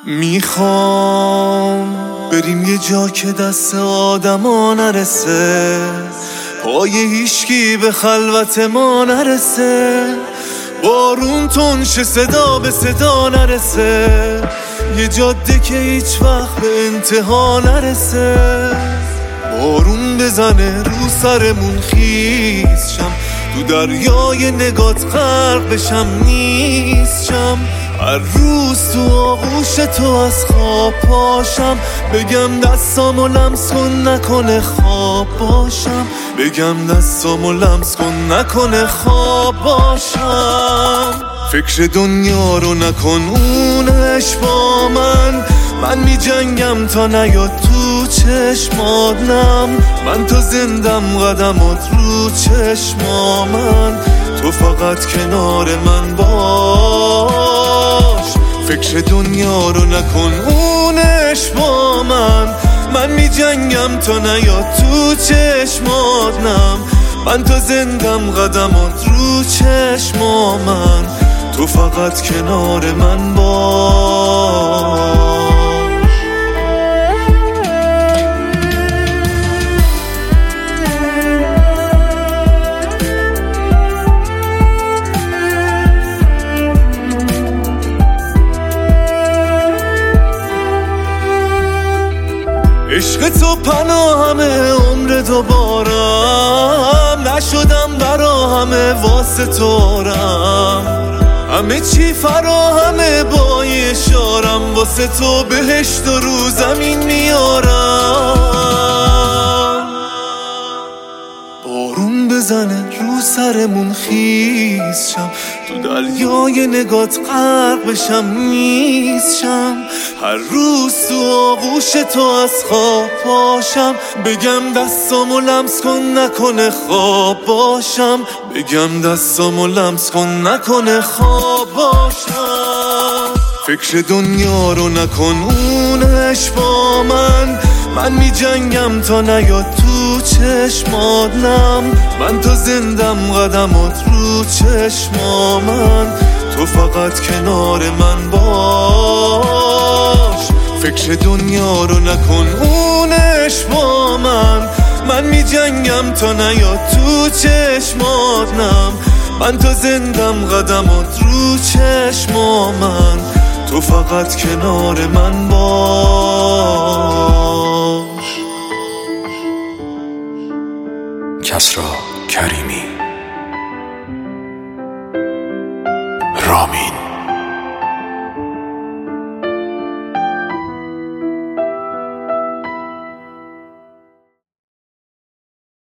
میخوام بریم یه جا که دست آدما نرسه، پای هیچکی به خلوت ما نرسه، بارون تنش صدا به صدا نرسه، یه جاده که هیچ وقت به انتها نرسه، بارون بزنه رو سرمون خیز شم، تو دریای نگات غرق بشم نیست شم، هر روز تو آغوش تو از خواب پاشم، بگم دستامو لمس کن نکنه خواب باشم، بگم دستامو لمس کن نکنه خواب باشم، فکر دنیا رو نکن اونش با من می جنگم تا نیاد تو چشمانم، من تا زندم قدمات رو چشمامن، تو فقط کنار من باش، فکر دنیا رو نکن اونش با من می جنگم تا نیاد تو چشمانم، من تا زندم قدمات رو چشمامن، تو فقط کنار من باش. عشق تو پناهمه عمر دوبارم، نشدم برا همه واسه تورم، همه چی فراهمه با یه اشارم، واسه تو بهشت و رو زمین میارم، بارون بزنه رو سرمون خیز شم، تو دریای نگات غرق بشم نیست شم، هر روز تو آغوش تو از خواب پاشم، بگم دستامو لمس کن نکنه خواب باشم، بگم دستامو لمس کن نکنه خواب باشم، فکر دنیا رو نکن اونش با من می جنگم تا نیاد تو چشمانم، من تا زندم قدمات رو چشمامن، تو فقط کنار من باش، فکر دنیا رو نکن اونش با من می جنگم تا نیاد تو چشمانم، من تا زندم قدمات رو چشمامن، تو فقط کنار من باش. کسری کریمی.